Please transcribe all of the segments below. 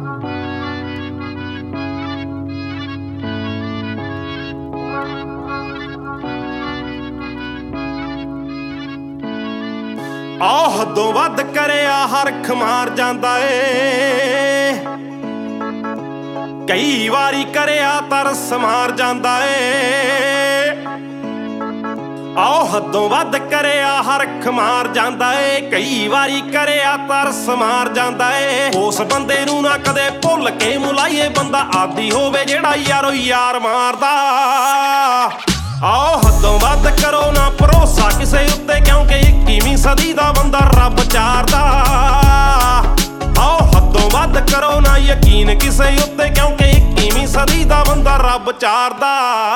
ਆ ਹੱਦੋਂ ਵੱਧ ਕਰਿਆ ਹਰਖ ਮਾਰ ਜਾਂਦਾ ਏ, ਕਈ ਵਾਰੀ ਕਰਿਆ ਤਰਸ ਮਾਰ ਜਾਂਦਾ ਏ। ਆਹ ਹੱਦੋਂ ਵੱਧ ਕਰਿਆ ਹਰਖ ਮਾਰ ਜਾਂਦਾ ਏ, ਕਈ ਵਾਰੀ ਕਰਿਆ ਤਰਸ ਮਾਰ ਜਾਂਦਾ ਏ। ਉਸ ਬੰਦੇ ਨੂੰ ਨਾ ਕਦੇ ਭੁੱਲ ਕੇ ਮੁਲਾਈਏ, ਬੰਦਾ ਆਦੀ ਹੋਵੇ ਜਿਹੜਾ ਯਾਰੋ ਯਾਰ ਮਾਰਦਾ। ਆਹ ਹੱਦੋਂ ਵੱਧ ਕਰੋ ਨਾ ਭਰੋਸਾ ਕਿਸੇ ਉੱਤੇ, ਕਿਉਂਕਿ 21ਵੀਂ ਸਦੀ ਦਾ ਬੰਦਾ ਰੱਬ ਚਾਰਦਾ। ਆਹ ਹੱਦੋਂ ਵੱਧ ਕਰੋ ਨਾ ਯਕੀਨ ਕਿਸੇ ਉੱਤੇ, ਕਿਉਂਕਿ 21ਵੀਂ ਸਦੀ ਦਾ ਬੰਦਾ ਰੱਬ ਚਾਰਦਾ।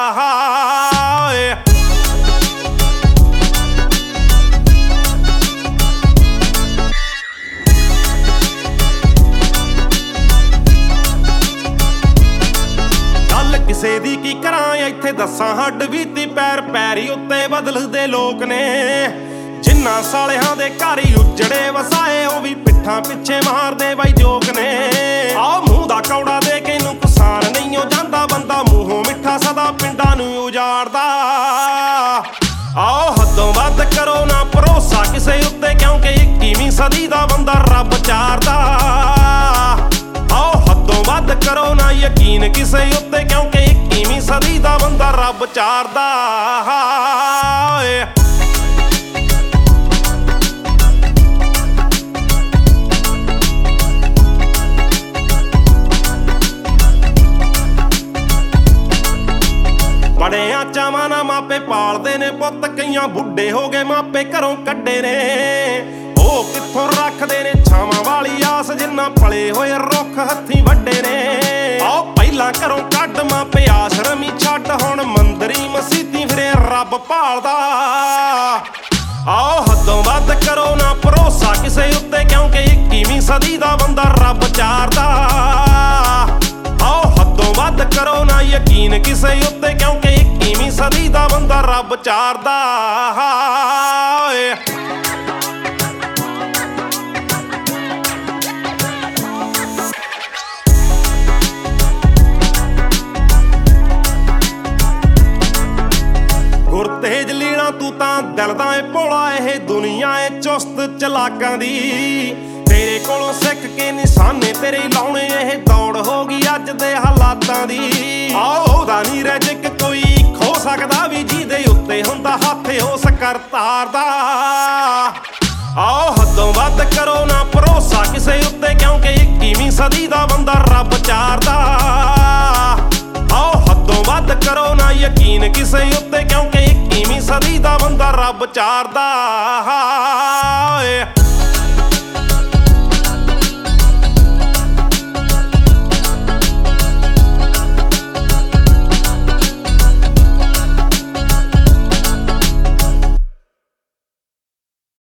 ਕਿਸੇ ਦੀ ਕੀ ਕਰਾਂ ਇੱਥੇ ਦੱਸਾਂ, ਹੱਡ ਬੀਤੀ ਪੈਰ ਪੈਰੀ ਉੱਤੇ ਬਦਲਦੇ ਲੋਕ ਨੇ। ਜਿੰਨਾ ਸਾਲਿਆਂ ਦੇ ਘਰ ਹੀ ਉੱਜੜੇ ਵਸਾਏ, ਉਹ ਵੀ ਪਿੱਠਾਂ ਪਿੱਛੇ ਮਾਰਦੇ ਬਾਈ ਜੋਕ ਨੇ। ਆਹ ਮੂੰਹ ਦਾ ਕੌੜਾ ਦੇ ਕੇ ਨੂੰ ਕਿਸਾਨ ਨਹੀਂ ਉਹ ਜਾਂਦਾ, ਬੰਦਾ ਮੂੰਹੋਂ ਮਿੱਠਾ ਸਦਾ ਪਿੰਡਾਂ ਨੂੰ ਉਜਾੜਦਾ। ਆਹ ਹੱਦੋਂ ਵੱਧ ਕਰੋ ਨਾ ਭਰੋਸਾ ਕਿਸੇ ਉੱਤੇ, ਕਿਉਂਕਿ 21ਵੀਂ ਸਦੀ ਦਾ ਬੰਦਾ ਰੱਬ ਚਾਰਦਾ। ਆਹ ਹੱਦੋਂ ਵੱਧ ਕਰੋ ਨਾ ਯਕੀਨ ਕਿਸੇ ਉੱਤੇ, ਕਿਉਂਕਿ 21ਵੀਂ ਸਦੀ ਦਾ ਬੰਦਾ ਰੱਬ ਚਾਰਦਾ। ਬੜਿਆਂ ਚਾਵਾਂ ਨਾਲ ਮਾਪੇ ਪਾਲਦੇ ਨੇ ਪੁੱਤ, ਕਈਆਂ ਬੁੱਢੇ ਹੋ ਗਏ ਮਾਪੇ ਘਰੋਂ ਕੱਢੇ ਨੇ। ਉਹ ਕਿੱਥੋਂ ਰੱਖਦੇ ਨੇ ਛਾਵਾਂ ਵਾਲੀ ਆਸ, ਜਿੰਨਾ ਫਲੇ ਹੋਏ ਰੁੱਖ ਹੱਥੀਂ ਵੱਡੇ ਨੇ। ਆਓ ਪਹਿਲਾਂ ਘਰੋਂ ਕੱਢ ਮਾਪੇ ਆਸ਼ਰਮੀ ਛੱਡ, ਹੁਣ ਮੰਦਰੀ ਮਸੀਤੀ ਫਿਰੇ ਰੱਬ ਭਾਲਦਾ। ਆਓ ਹੱਦੋਂ ਵੱਧ ਕਰੋ ਨਾ ਭਰੋਸਾ ਕਿਸੇ ਉੱਤੇ, ਕਿਉਂਕਿ 21ਵੀਂ ਸਦੀ ਦਾ ਬੰਦਾ ਰੱਬ ਚਾਰਦਾ। ਆਓ ਹੱਦੋਂ ਵੱਧ ਕਰੋ ਨਾ ਯਕੀਨ ਕਿਸੇ ਉੱਤੇ, ਕਿਉਂਕਿ 21ਵੀਂ ਸਦੀ ਦਾ ਬੰਦਾ ਰੱਬ ਚਾਰਦਾ। ਗੁਰਤੇਜ ਲੀਣਾ ਤੂੰ ਤਾਂ ਦਿਲ ਦਾ ਏ ਭੋਲਾ, ਇਹ ਦੁਨੀਆ ਏ ਚੁਸਤ ਚਲਾਕਾਂ ਦੀ। ਤੇਰੇ ਕੋਲੋਂ ਸਿੱਖ ਕੇ ਨਿਸ਼ਾਨੇ ਤੇਰੇ ਲਾਉਣੇ, ਇਹ ਦੌੜ ਹੋ ਗਈ ਅੱਜ ਦੇ ਹਾਲਾਤਾਂ ਦੀ। ਆਹ ਉਹਦਾ ਨੀ ਰਜਕ ਕੋਈ ਖੋ ਸਕਦਾ ਵੀ, ਜਿਹਦੇ ਉੱਤੇ ਹੁੰਦਾ ਹੱਥ ਉਸ ਕਰਤਾਰ ਦਾ। ਆਹ ਹੱਦੋਂ ਵੱਧ ਕਰੋ ਨਾ ਭਰੋਸਾ ਕਿਸੇ ਉੱਤੇ, ਕਿਉਂਕਿ 21ਵੀਂ ਸਦੀ ਦਾ ਬੰਦਾ ਰੱਬ ਚਾਰਦਾ। ਆਹ ਹੱਦੋਂ ਵੱਧ ਕਰੋ ਨਾ ਯਕੀਨ ਕਿਸੇ ਉੱਤੇ, ਕਿਉਂਕਿ 21ਵੀਂ ਸਦੀ ਦਾ ਬੰਦਾ ਰੱਬ ਚਾਰਦਾ।